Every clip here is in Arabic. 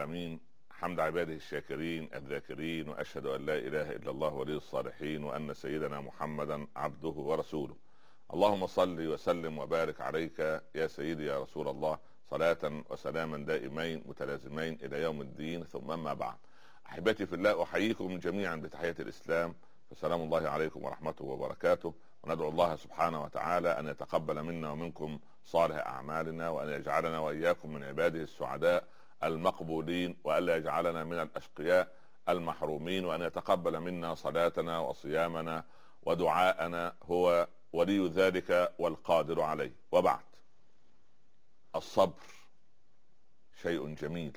العالمين حمد عباده الشاكرين الذاكرين، وأشهد أن لا إله إلا الله ولي الصالحين، وأن سيدنا محمدا عبده ورسوله. اللهم صل وسلم وبارك عليك يا سيدي يا رسول الله، صلاة وسلاما دائمين متلازمين إلى يوم الدين. ثم ما بعد، أحبتي في الله، أحييكم جميعا بتحية الإسلام، فسلام الله عليكم ورحمته وبركاته. وندعو الله سبحانه وتعالى أن يتقبل منا ومنكم صالح أعمالنا، وأن يجعلنا وإياكم من عباده السعداء المقبولين، وألا يجعلنا من الأشقياء المحرومين، وأن يتقبل منا صلاتنا وصيامنا ودعاءنا، هو ولي ذلك والقادر عليه. وبعد، الصبر شيء جميل،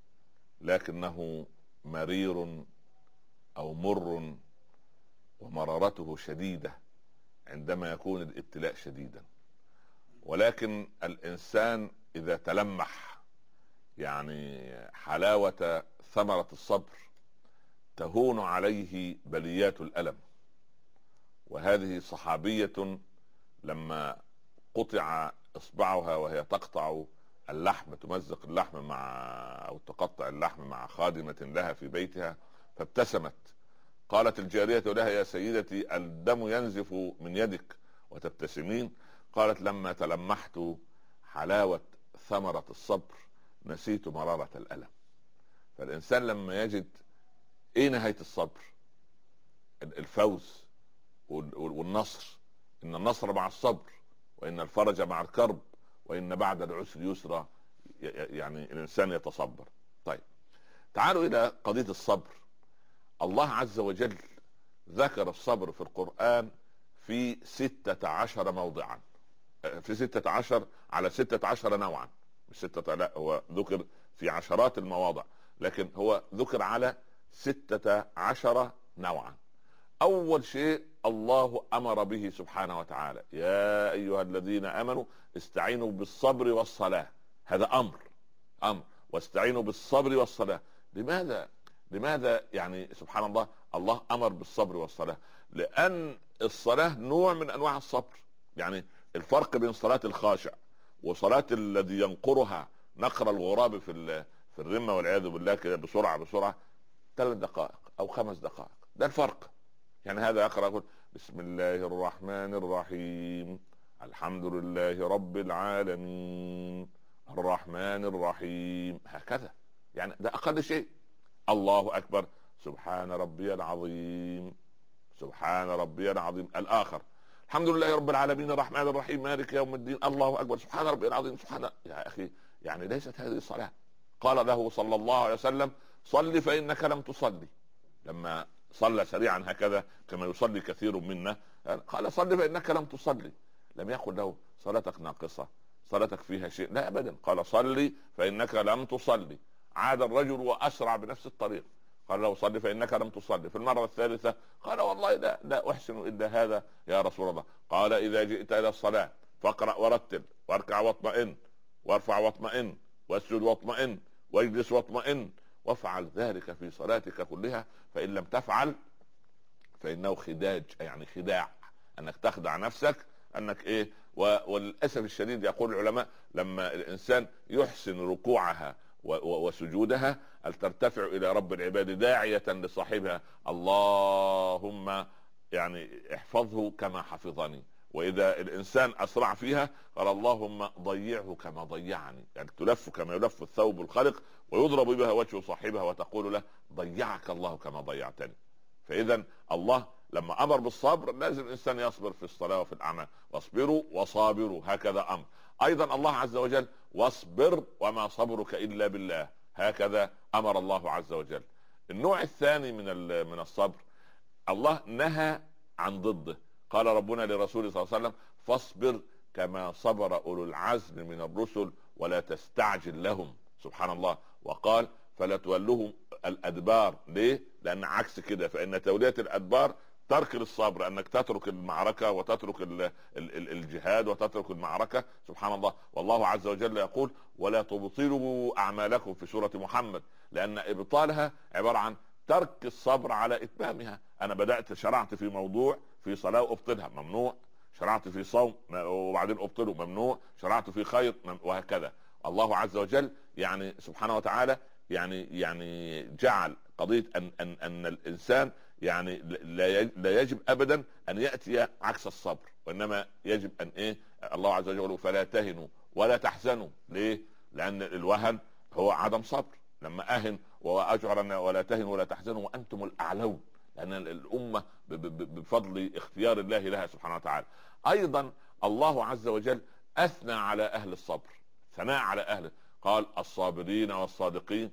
لكنه مرير أو مر، ومرارته شديدة عندما يكون الابتلاء شديدا. ولكن الإنسان إذا تلمح يعني حلاوة ثمرة الصبر تهون عليه بليات الألم. وهذه صحابية لما قطع إصبعها وهي تقطع اللحم، تمزق اللحم أو تقطع اللحم مع خادمة لها في بيتها، فابتسمت. قالت الجارية لها: يا سيدتي، الدم ينزف من يدك وتبتسمين؟ قالت: لما تلمحت حلاوة ثمرة الصبر نسيت مرارة الألم. فالإنسان لما يجد ايه نهاية الصبر، الفوز والنصر، إن النصر مع الصبر، وإن الفرج مع الكرب، وإن بعد العسر يسرا، يعني الإنسان يتصبر. طيب، تعالوا إلى قضية الصبر. الله عز وجل ذكر الصبر في القرآن في 16 موضعا، في 16 على 16 نوعا، مش 6، لا، هو ذكر في عشرات المواضع، لكن هو ذكر على 16 نوعا. أول شيء الله أمر به سبحانه وتعالى: يا أيها الذين آمنوا استعينوا بالصبر والصلاة. هذا أمر، واستعينوا بالصبر والصلاة. لماذا يعني سبحان الله الله أمر بالصبر والصلاة؟ لأن الصلاة نوع من أنواع الصبر. يعني الفرق بين صلاة الخاشع وصلاة الذي ينقرها نقر الغراب في الرمة والعياذ بالله كده بسرعة 3 دقائق أو 5 دقائق، ده الفرق. يعني هذا يقرأ يقول: بسم الله الرحمن الرحيم، الحمد لله رب العالمين، الرحمن الرحيم، هكذا. يعني ده أقل شيء. الله أكبر، سبحان ربي العظيم، سبحان ربي العظيم. الآخر: الحمد لله رب العالمين، الرحمن الرحيم، مالك يوم الدين، الله أكبر، سبحان ربي العظيم، سبحان. يا أخي، يعني ليست هذه الصلاة. قال له صلى الله عليه وسلم: صل فإنك لم تصلي. لما صلى سريعا هكذا كما يصلي كثير منا، قال: صل فإنك لم تصلي. لم يقل له صلاتك ناقصة، صلاتك فيها شيء، لا أبدا. قال: صلي فإنك لم تصلي. عاد الرجل وأسرع بنفس الطريق، قال له: صلي فإنك لم تصلي. في المرة الثالثة قال: والله لا أحسن إلا هذا يا رسول الله. قال: إذا جئت إلى الصلاة فاقرأ ورتل، واركع واطمئن، وارفع واطمئن، واسجد واطمئن، واجلس واطمئن، وافعل ذلك في صلاتك كلها، فإن لم تفعل فإنه خداج، يعني خداع، أنك تخدع نفسك أنك إيه. وللأسف الشديد يقول العلماء: لما الإنسان يحسن ركوعها وسجودها ترتفع إلى رب العباد داعية لصاحبها: اللهم يعني احفظه كما حفظني. وإذا الإنسان أسرع فيها قال: اللهم ضيعه كما ضيعني. يعني تلف كما يلف الثوب الخلق ويضرب بها وجه صاحبها وتقول له: ضيعك الله كما ضيعتني. فإذا الله لما أمر بالصبر لازم الإنسان يصبر في الصلاة وفي الأعمال. واصبروا وصابروا، هكذا أمر. أيضا الله عز وجل: واصبر وما صبرك إلا بالله، هكذا أمر الله عز وجل. النوع الثاني من الصبر الله نهى عن ضده. قال ربنا لرسوله صلى الله عليه وسلم: فاصبر كما صبر أولو العزم من الرسل ولا تستعجل لهم. سبحان الله. وقال: فلا تولهم الأدبار. ليه؟ لأن عكس كده، فإن تولية الأدبار ترك الصبر، أنك تترك المعركة وتترك الجهاد وتترك المعركة. سبحان الله. والله عز وجل يقول: ولا تبطلوا أعمالكم في سورة محمد، لأن إبطالها عبارة عن ترك الصبر على إتمامها. أنا بدأت شرعت في موضوع في صلاة وأبطلها، ممنوع. شرعت في صوم وبعدين أبطله، ممنوع. شرعت في خير، وهكذا. الله عز وجل يعني سبحانه وتعالى يعني جعل قضيه ان الانسان يعني لا يجب ابدا ان ياتي عكس الصبر، وانما يجب ان الله عز وجل يقول فلا تهنوا ولا تحزنوا. ليه؟ لان الوهن هو عدم صبر. لما اهن واجعل ولا تهنوا ولا تحزنوا وانتم الاعلون، لان الامه بفضل اختيار الله لها سبحانه وتعالى. ايضا الله عز وجل اثنى على اهل الصبر، ثناء على اهله، قال الصابرين والصادقين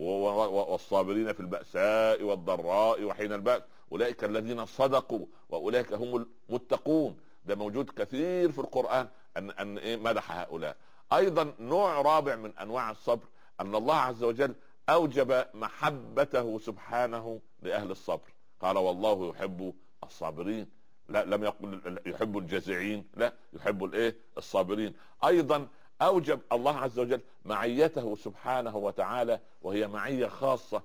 والصابرين في البأساء والضراء وحين البأس اولئك الذين صدقوا واولئك هم المتقون. ده موجود كثير في القرآن ان مدح هؤلاء. ايضا نوع رابع من انواع الصبر ان الله عز وجل اوجب محبته سبحانه لاهل الصبر، قال والله يحب الصابرين. لا، لم يقل يحب الجازعين، لا، يحب الصابرين. ايضا اوجب الله عز وجل معيته سبحانه وتعالى، وهي معية خاصة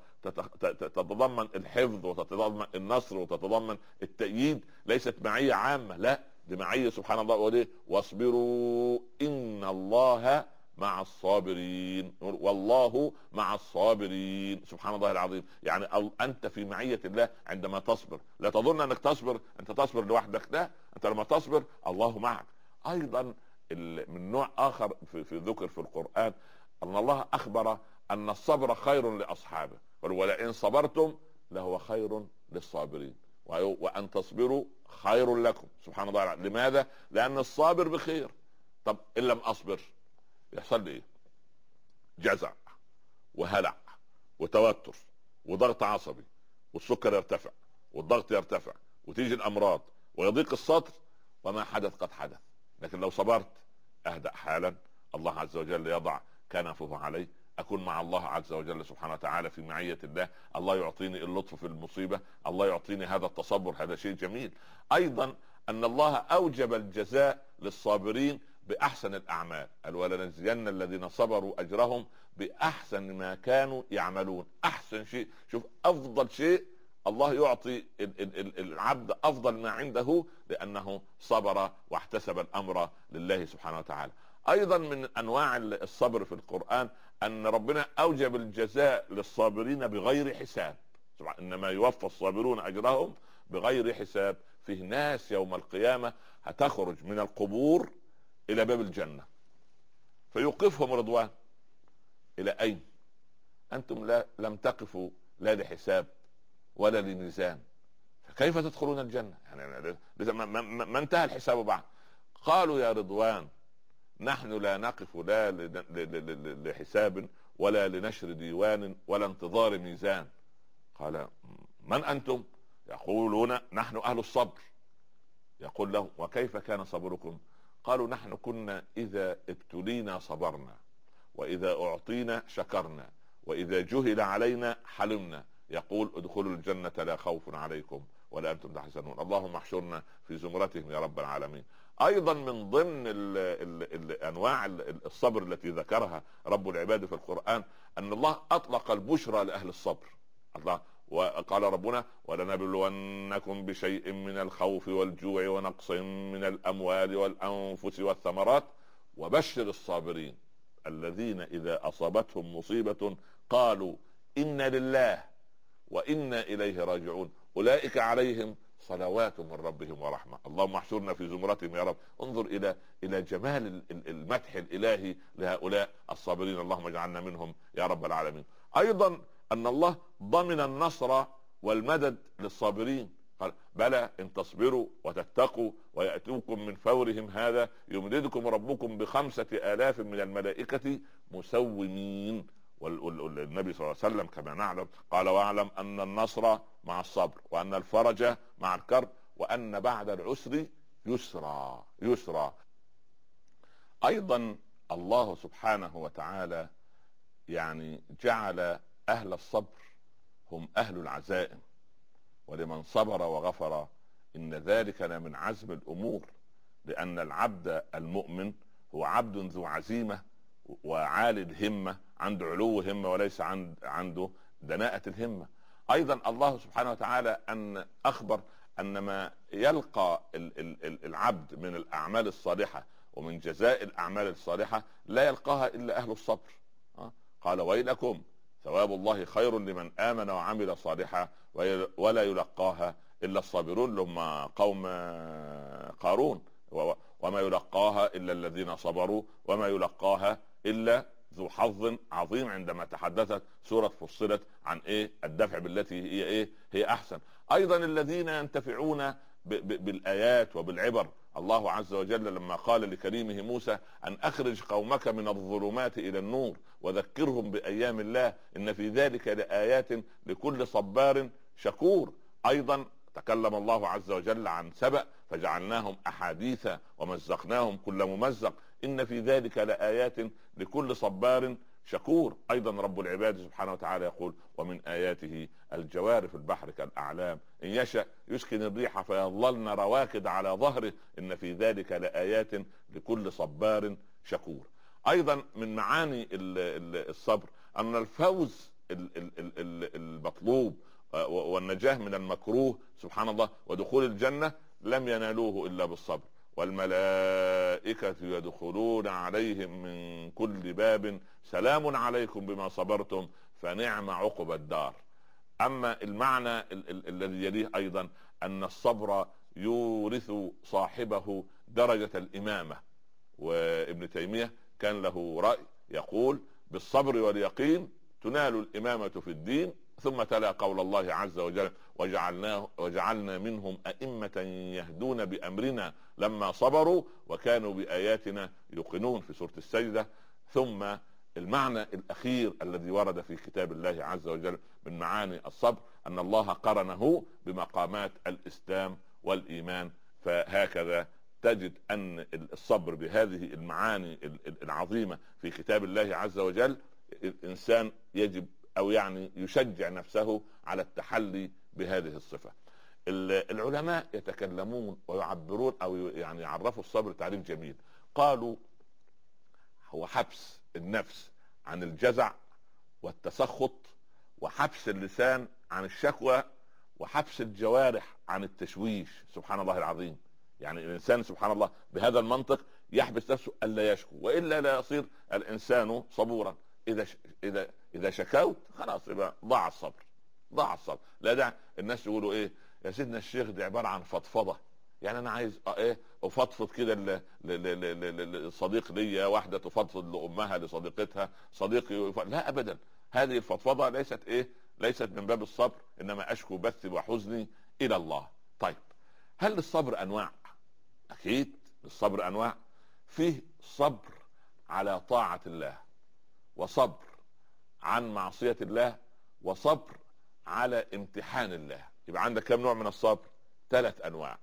تتضمن الحفظ وتتضمن النصر وتتضمن التأييد، ليست معية عامة، لا، دي معية سبحان الله. وليه؟ واصبروا ان الله مع الصابرين، والله مع الصابرين، سبحان الله العظيم. يعني انت في معية الله عندما تصبر. لا تظن انك تصبر انت تصبر لوحدك، لا، انت لما تصبر الله معك. ايضا من نوع اخر في ذكر في القرآن ان الله اخبر ان الصبر خير لاصحابه، ولئن صبرتم لهو خير للصابرين وان تصبروا خير لكم، سبحان الله. لماذا؟ لان الصابر بخير. طب ان لم اصبر يحصل لي ايه؟ جزع وهلع وتوتر وضغط عصبي، والسكر يرتفع والضغط يرتفع وتيجي الامراض ويضيق الصدر، وما حدث قد حدث. لكن لو صبرت اهدأ حالا، الله عز وجل يضع كنفه علي، اكون مع الله عز وجل سبحانه وتعالى في معية الله. الله يعطيني اللطف في المصيبة، الله يعطيني هذا التصبر، هذا شيء جميل. ايضا ان الله اوجب الجزاء للصابرين باحسن الاعمال، ولنجزين الذين صبروا اجرهم باحسن ما كانوا يعملون. احسن شيء، شوف، افضل شيء الله يعطي العبد افضل ما عنده لانه صبر واحتسب الامر لله سبحانه وتعالى. ايضا من انواع الصبر في القرآن ان ربنا اوجب الجزاء للصابرين بغير حساب. انما يوفى الصابرون اجرهم بغير حساب. فيه ناس يوم القيامة هتخرج من القبور الى باب الجنة فيوقفهم رضوان، الى اين انتم؟ لم تقفوا لا لحساب ولا لميزان، فكيف تدخلون الجنة؟ يعني ما انتهى الحساب بعد. قالوا يا رضوان نحن لا نقف لا لحساب ولا لنشر ديوان ولا انتظار ميزان. قال من انتم؟ يقولون نحن اهل الصبر. يقول لهم وكيف كان صبركم؟ قالوا نحن كنا اذا ابتلينا صبرنا، واذا اعطينا شكرنا، واذا جهل علينا حلمنا. يقول ادخلوا الجنة لا خوف عليكم ولا انتم تحزنون. اللهم احشرنا في زمرتهم يا رب العالمين. ايضا من ضمن انواع الصبر التي ذكرها رب العباد في القرآن ان الله اطلق البشرى لاهل الصبر. الله وقال ربنا ولنبلونكم بشيء من الخوف والجوع ونقص من الاموال والانفس والثمرات وبشر الصابرين الذين اذا اصابتهم مصيبة قالوا انا لله وانا اليه راجعون اولئك عليهم صلوات من ربهم ورحمة. اللهم احشرنا في زمرتهم يا رب. انظر الى جمال المدح الالهي لهؤلاء الصابرين، اللهم اجعلنا منهم يا رب العالمين. ايضا ان الله ضمن النصر والمدد للصابرين، قال بلى ان تصبروا وتتقوا ويأتوكم من فورهم هذا يمددكم ربكم ب5,000 من الملائكة مسومين. والنبي صلى الله عليه وسلم كما نعلم قال واعلم ان النصر مع الصبر وان الفرج مع الكرب وان بعد العسر يسرا. ايضا الله سبحانه وتعالى يعني جعل اهل الصبر هم اهل العزائم، ولمن صبر وغفر ان ذلك لمن عزم الامور. لان العبد المؤمن هو عبد ذو عزيمة وعالي الهمة، عنده علو همة وليس عنده دناءة الهمة. ايضا الله سبحانه وتعالى ان اخبر ان ما يلقى العبد من الاعمال الصالحة ومن جزاء الاعمال الصالحة لا يلقاها الا اهل الصبر. قال ويلكم ثواب الله خير لمن آمن وعمل صالحا ولا يلقاها إلا الصابرون، لهم قوم قارون، وما يلقاها إلا الذين صبروا وما يلقاها إلا ذو حظ عظيم. عندما تحدثت سورة فصلت عن الدفع بالتي هي أحسن. أيضا الذين ينتفعون بالآيات وبالعبر، الله عز وجل لما قال لكريمه موسى أن أخرج قومك من الظلمات إلى النور وذكرهم بأيام الله إن في ذلك لآيات لكل صبار شكور. أيضا تكلم الله عز وجل عن سبأ فجعلناهم أحاديث ومزقناهم كل ممزق إن في ذلك لآيات لكل صبار شكور. أيضا رب العباد سبحانه وتعالى يقول ومن آياته الجوار في البحر كالأعلام إن يشأ يسكن الريح فيظللن رواكد على ظهره إن في ذلك لآيات لكل صبار شكور. أيضا من معاني الصبر أن الفوز المطلوب والنجاة من المكروه سبحان الله ودخول الجنة لم ينالوه إلا بالصبر. والملائكة يدخلون عليهم من كل باب سلام عليكم بما صبرتم فنعم عقب الدار. أما المعنى الذي يليه أيضا أن الصبر يورث صاحبه درجة الإمامة. وابن تيمية كان له رأي يقول بالصبر واليقين تنال الإمامة في الدين، ثم تلا قول الله عز وجل وجعلنا منهم أئمة يهدون بأمرنا لما صبروا وكانوا بآياتنا يوقنون في سورة السجدة. ثم المعنى الأخير الذي ورد في كتاب الله عز وجل من معاني الصبر أن الله قرنه بمقامات الإسلام والإيمان. فهكذا تجد أن الصبر بهذه المعاني العظيمة في كتاب الله عز وجل الإنسان يجب أو يعني يشجع نفسه على التحلي بهذه الصفة. العلماء يتكلمون ويعبرون أو يعني يعرفوا الصبر تعريف جميل. قالوا هو حبس النفس عن الجزع والتسخط وحبس اللسان عن الشكوى وحبس الجوارح عن التشويش. سبحان الله العظيم. يعني الإنسان سبحان الله بهذا المنطق يحبس نفسه ألا يشكو وإلا لا يصير الإنسان صبورا. إذا شكوت خلاص يبقى ضاع الصبر. لا داعي الناس يقولوا يا سيدنا الشيخ دي عبارة عن فضفضة، يعني أنا عايز أفضفض كده لصديق ليا، واحدة تفضفض لأمها لصديقتها، صديقي لا أبدا. هذه الفضفضة ليست من باب الصبر، إنما أشكو بثي وحزني إلى الله. طيب هل للصبر أنواع؟ أكيد للصبر أنواع. فيه صبر على طاعة الله، وصبر عن معصية الله، وصبر على امتحان الله. يبقى عندك كم نوع من الصبر؟ 3 أنواع.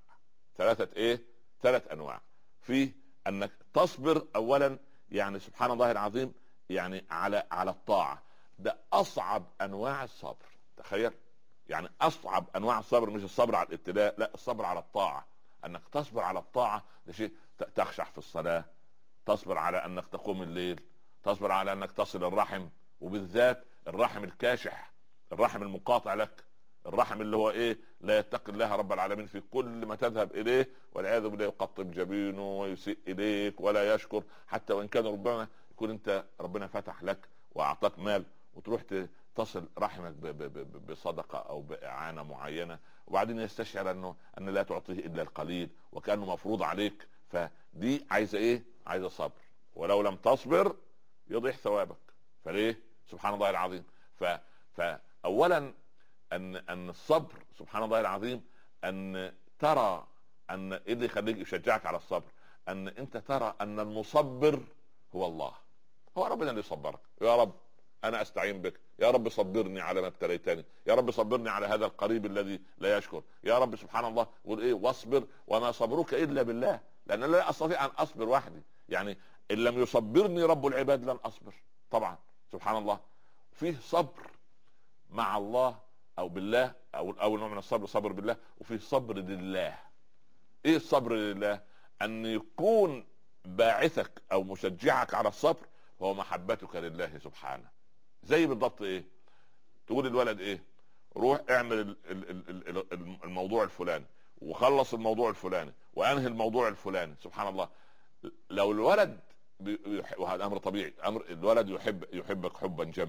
3 أنواع. في أنك تصبر أولا يعني سبحان الله العظيم يعني على الطاعة. ده أصعب أنواع الصبر. تخيل يعني أصعب أنواع الصبر مش الصبر على الابتلاء، لا الصبر على الطاعة. أنك تصبر على الطاعة ده شيء. تخشع في الصلاة، تصبر على أنك تقوم الليل، تصبر على أنك تصل الرحم، وبالذات الرحم الكاشح، الرحم المقاطع لك، الرحم اللي هو لا يتقي الله رب العالمين في كل ما تذهب إليه، والعياذ بالله يقطب جبينه ويسيء إليك ولا يشكر. حتى وإن كان ربما يكون أنت ربنا فتح لك وأعطاك مال وتروح تصل رحمك بصدقة أو بإعانة معينة، وبعدين يستشعر أن لا تعطيه إلا القليل وكأنه مفروض عليك. فدي عايزة عايزة صبر، ولو لم تصبر يضيع ثوابك. فليه؟ سبحان الله العظيم. فأولا أن الصبر سبحان الله العظيم أن ترى أن اللي يخليك يشجعك على الصبر أن أنت ترى أن المصبر هو الله، هو ربنا اللي يصبرك. يا رب أنا أستعين بك، يا رب صبرني على ما ابتليتني، يا رب صبرني على هذا القريب الذي لا يشكر، يا رب سبحان الله. قول واصبر وما صبرك إلا بالله، لأن لا أستطيع أن أصبر وحدي. يعني إن لم يصبرني رب العباد لن أصبر طبعا. سبحان الله. فيه صبر مع الله أو بالله، أو أول نوع من الصبر صبر بالله، وفيه صبر لله. إيه الصبر لله؟ أن يكون باعثك أو مشجعك على الصبر هو محبتك لله سبحانه. زي بالضبط تقول الولد روح اعمل الموضوع الفلاني وخلص الموضوع الفلاني وانهي الموضوع الفلاني. سبحان الله. لو الولد وهذا امر طبيعي، امر الولد يحبك حبا جما،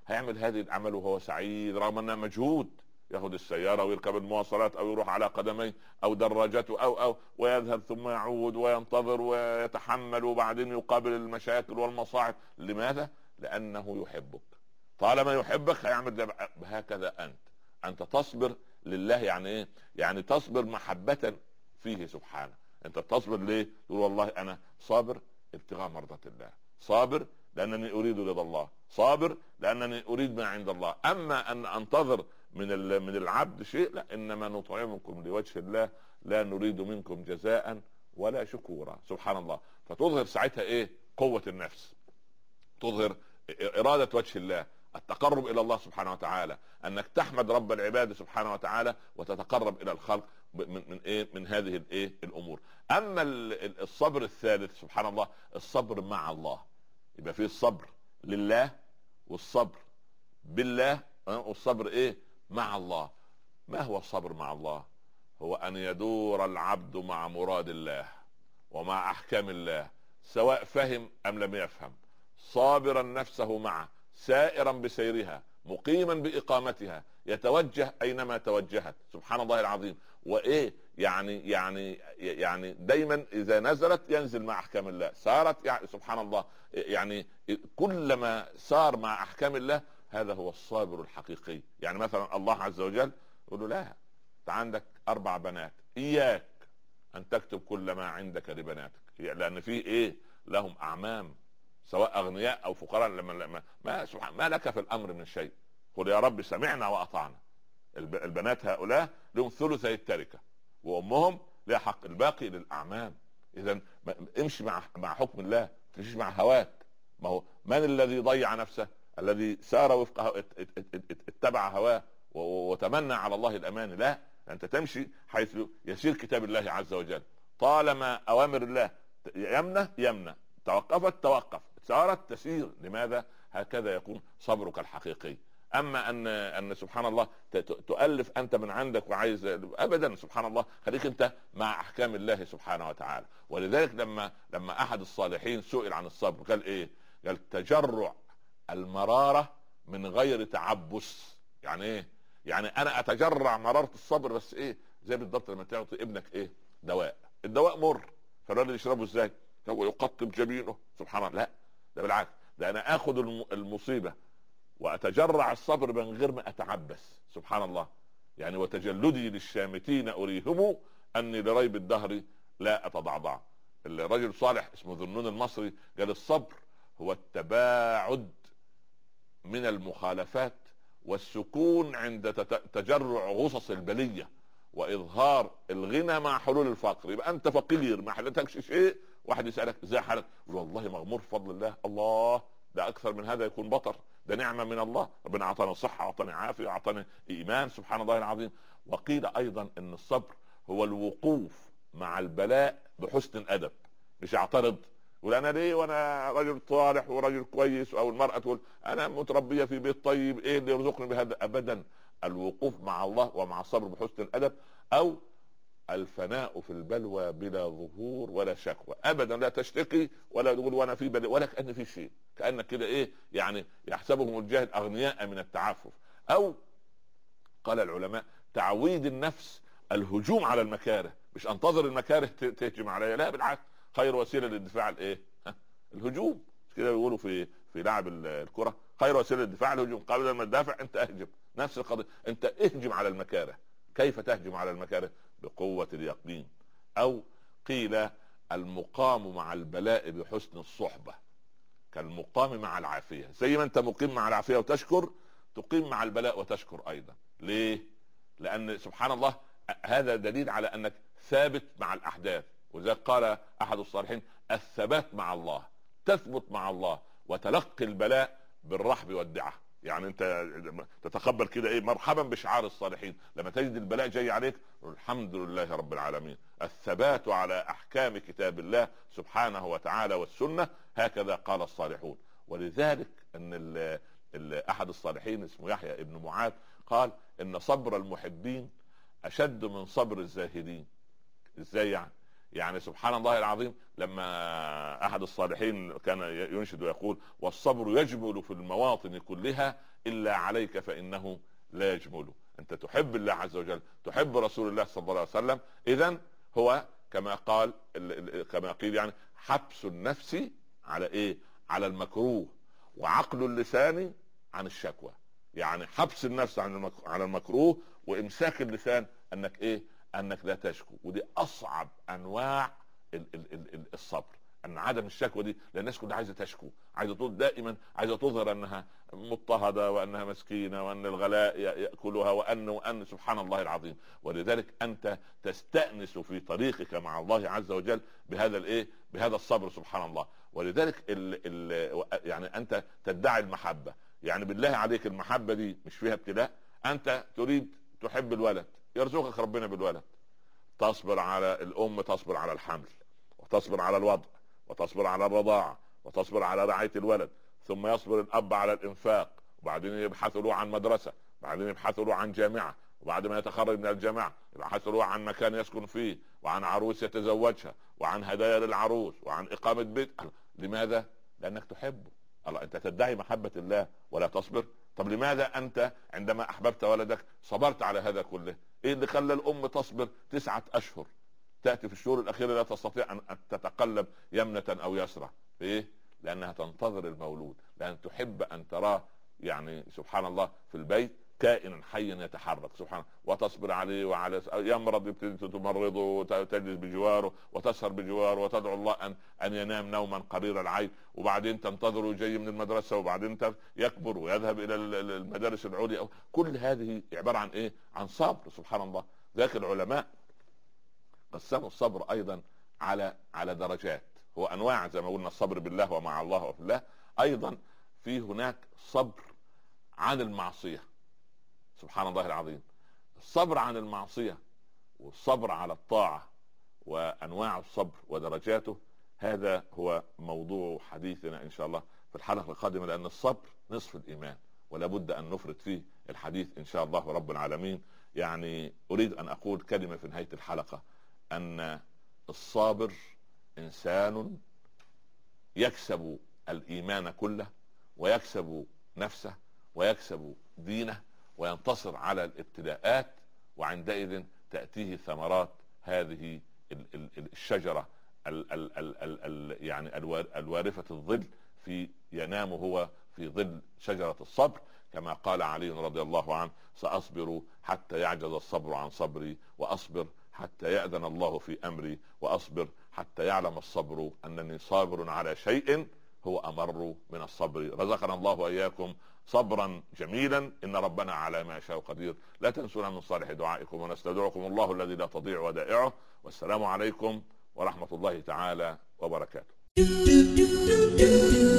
هيعمل هذه الاعمال وهو سعيد رغم انها مجهود، ياخذ السياره ويركب المواصلات او يروح على قدميه او دراجته او ويذهب ثم يعود وينتظر ويتحمل وبعدين يقابل المشاكل والمصاعب. لماذا؟ لانه يحبك. طالما يحبك هيعمل هكذا. انت تصبر لله. يعني ايه؟ يعني تصبر محبة فيه سبحانه. انت بتصبر ليه؟ تقول والله انا صابر ابتغاء مرضات الله، صابر لانني اريد رضا الله، صابر لانني اريد ما عند الله. اما ان انتظر من العبد شيء، لا، انما نطعمكم لوجه الله لا نريد منكم جزاء ولا شكورا. سبحان الله. فتظهر ساعتها ايه؟ قوة النفس، تظهر إرادة وجه الله، التقرب إلى الله سبحانه وتعالى، أنك تحمد رب العباد سبحانه وتعالى وتتقرب إلى الخلق من إيه؟ من هذه الإيه؟ الأمور. أما الصبر الثالث سبحان الله، الصبر مع الله. يبقى فيه الصبر لله والصبر بالله والصبر إيه؟ مع الله. ما هو الصبر مع الله؟ هو أن يدور العبد مع مراد الله ومع أحكام الله سواء فهم أم لم يفهم، صابرا نفسه معه، سائرا بسيرها، مقيما بإقامتها، يتوجه أينما توجهت. سبحان الله العظيم. وإيه يعني دايما إذا نزلت ينزل مع أحكام الله، سارت يعني سبحان الله. يعني كلما سار مع أحكام الله هذا هو الصابر الحقيقي. يعني مثلا الله عز وجل يقول له لا، أنت عندك 4 بنات، إياك أن تكتب كل ما عندك لبناتك، لأن فيه إيه؟ لهم أعمام سواء اغنياء او فقراء. لما ما لك في الامر من شيء، قل يا رب سمعنا واطعنا. البنات هؤلاء لهم ثلثي التركه وامهم لها حق، الباقي للاعمام. اذا امشي مع حكم الله، تمشي مع هواك. ما هو من الذي ضيع نفسه؟ الذي سار وفق اتبع هواه وتمنى على الله الامان. لا، انت تمشي حيث يسير كتاب الله عز وجل. طالما اوامر الله يمنى، توقفت توقف، سارت تسير. لماذا؟ هكذا يكون صبرك الحقيقي. اما ان سبحان الله تؤلف انت من عندك وعايز، ابدا. سبحان الله، خليك انت مع احكام الله سبحانه وتعالى. ولذلك لما احد الصالحين سئل عن الصبر قال ايه؟ قال تجرع المرارة من غير تعبس. يعني ايه؟ يعني انا اتجرع مرارة الصبر، بس ايه؟ زي بالضبط لما تعطي ابنك ايه؟ دواء، الدواء مر، فالولد يشربه ازاي؟ هو يقطب جبينه. سبحان الله. لا، ده بالعكس، ده انا اخذ المصيبة واتجرع الصبر من غير ما اتعبس. سبحان الله. يعني وتجلدي للشامتين اريهم اني لريب الدهر لا اتضعضع. الرجل صالح اسمه ذنون المصري قال الصبر هو التباعد من المخالفات والسكون عند تجرع غصص البلية واظهار الغنى مع حلول الفقر. يبقى انت فقير ما حلتكش شيء، واحد يسألك ازاي حالك، والله مغمور بفضل الله. الله، ده اكثر من هذا يكون بطر، ده نعمة من الله. ربنا اعطاني صحة، اعطاني عافية، اعطاني ايمان. سبحان الله العظيم. وقيل ايضا ان الصبر هو الوقوف مع البلاء بحسن ادب، مش اعترض يقول انا ليه وانا رجل صالح ورجل كويس، او المرأة تقول انا متربية في بيت طيب، ايه اللي يرزقني بهذا؟ ابدا. الوقوف مع الله ومع الصبر بحسن الادب، او الفناء في البلوى بلا ظهور ولا شكوى. ابدا لا تشتكي ولا تقول وانا في بلوى ولا كأن في شيء، كأنك كده ايه يعني يحسبهم الجاهل اغنياء من التعفف. او قال العلماء تعويد النفس الهجوم على المكاره، مش انتظر المكاره تهجم عليا، لا بالعكس، خير وسيله للدفاع الايه؟ الهجوم. كده بيقولوا في لعب الكره، خير وسيله للدفاع الهجوم، قبل ما تدافع انت اهجم. نفس القضيه، انت اهجم على المكاره. كيف تهجم على المكاره؟ بقوه اليقين. او قيل المقام مع البلاء بحسن الصحبه كالمقام مع العافيه. زي ما انت مقيم مع العافيه وتشكر، تقيم مع البلاء وتشكر ايضا. ليه؟ لان سبحان الله هذا دليل على انك ثابت مع الاحداث. وذلك قال احد الصالحين الثبات مع الله، تثبت مع الله وتلقي البلاء بالرحب والدعاء. يعني انت تتقبل كده ايه؟ مرحبا بشعار الصالحين. لما تجد البلاء جاي عليك الحمد لله رب العالمين. الثبات على احكام كتاب الله سبحانه وتعالى والسنة، هكذا قال الصالحون. ولذلك ان احد الصالحين اسمه يحيى ابن معاذ قال ان صبر المحبين اشد من صبر الزاهدين. ازاي يعني؟ يعني سبحان الله العظيم، لما احد الصالحين كان ينشد ويقول والصبر يجمل في المواطن كلها الا عليك فانه لا يجمل. انت تحب الله عز وجل، تحب رسول الله صلى الله عليه وسلم، اذا هو كما قيل يعني حبس النفس على ايه؟ على المكروه، وعقل اللسان عن الشكوى. يعني حبس النفس على المكروه، وامساك اللسان انك ايه؟ انك لا تشكو. ودي اصعب انواع الصبر، ان عدم الشكوى دي، لان الناس كلها عايزه تشكو، عايزه دائما عايزه تظهر انها مضطهده وانها مسكينه وان الغلاء ياكلها وان سبحان الله العظيم. ولذلك انت تستأنس في طريقك مع الله عز وجل بهذا الصبر سبحان الله. ولذلك يعني انت تدعي المحبه، يعني بالله عليك المحبه دي مش فيها ابتلاء؟ انت تريد تحب الولد، يرزقك ربنا بالولد، تصبر على الام، تصبر على الحمل، وتصبر على الوضع، وتصبر على الرضاعة، وتصبر على رعاية الولد، ثم يصبر الأب على الإنفاق، وبعدين يبحثوا له عن مدرسة، بعدين يبحثوا له عن جامعة، وبعد ما يتخرج من الجامعة يبحثوا له عن مكان يسكن فيه، وعن عروس يتزوجها، وعن هدايا للعروس، وعن إقامة بيت. لماذا؟ لأنك تحبه. الله، أنت تدعي محبة الله ولا تصبر؟ طب لماذا أنت عندما أحببت ولدك صبرت على هذا كله؟ إيه اللي خلى الأم تصبر 9 أشهر؟ تأتي في الشهور الأخيرة لا تستطيع أن تتقلب يمنة أو يسرى. إيه؟ لأنها تنتظر المولود، لأن تحب أن تراه يعني سبحان الله في البيت كائنا حيا يتحرك سبحان الله، وتصبر عليه وعلى يمرض تمرضه وتجلس بجواره وتسهر بجواره وتدعو الله أن ينام نوما قرير العين، وبعدين تنتظره جاي من المدرسة، وبعدين يكبر ويذهب إلى المدارس العليا. كل هذه عبارة عن إيه؟ عن صبر سبحان الله. ذاك العلماء قسموا الصبر ايضا على درجات. هو انواع زي ما قلنا، الصبر بالله ومع الله وفي الله، ايضا في هناك صبر عن المعصية سبحان الله العظيم. الصبر عن المعصية والصبر على الطاعة وانواع الصبر ودرجاته، هذا هو موضوع حديثنا ان شاء الله في الحلقة القادمة، لان الصبر نصف الايمان ولا بد ان نفرد فيه الحديث ان شاء الله رب العالمين. يعني اريد ان اقول كلمة في نهاية الحلقة، ان الصابر انسان يكسب الايمان كله، ويكسب نفسه، ويكسب دينه، وينتصر على الابتلاءات، وعندئذ تأتيه ثمرات هذه الشجرة يعني الوارفة الظل، ينام هو في ظل شجرة الصبر، كما قال علي رضي الله عنه: سأصبر حتى يعجز الصبر عن صبري، وأصبر حتى يأذن الله في أمري، وأصبر حتى يعلم الصبر أنني صابر على شيء هو أمر من الصبر. رزقنا الله وإياكم صبرا جميلا، إن ربنا على ما يشاء قدير. لا تنسونا من صالح دعائكم، ونستودعكم الله الذي لا تضيع ودائعه، والسلام عليكم ورحمة الله تعالى وبركاته.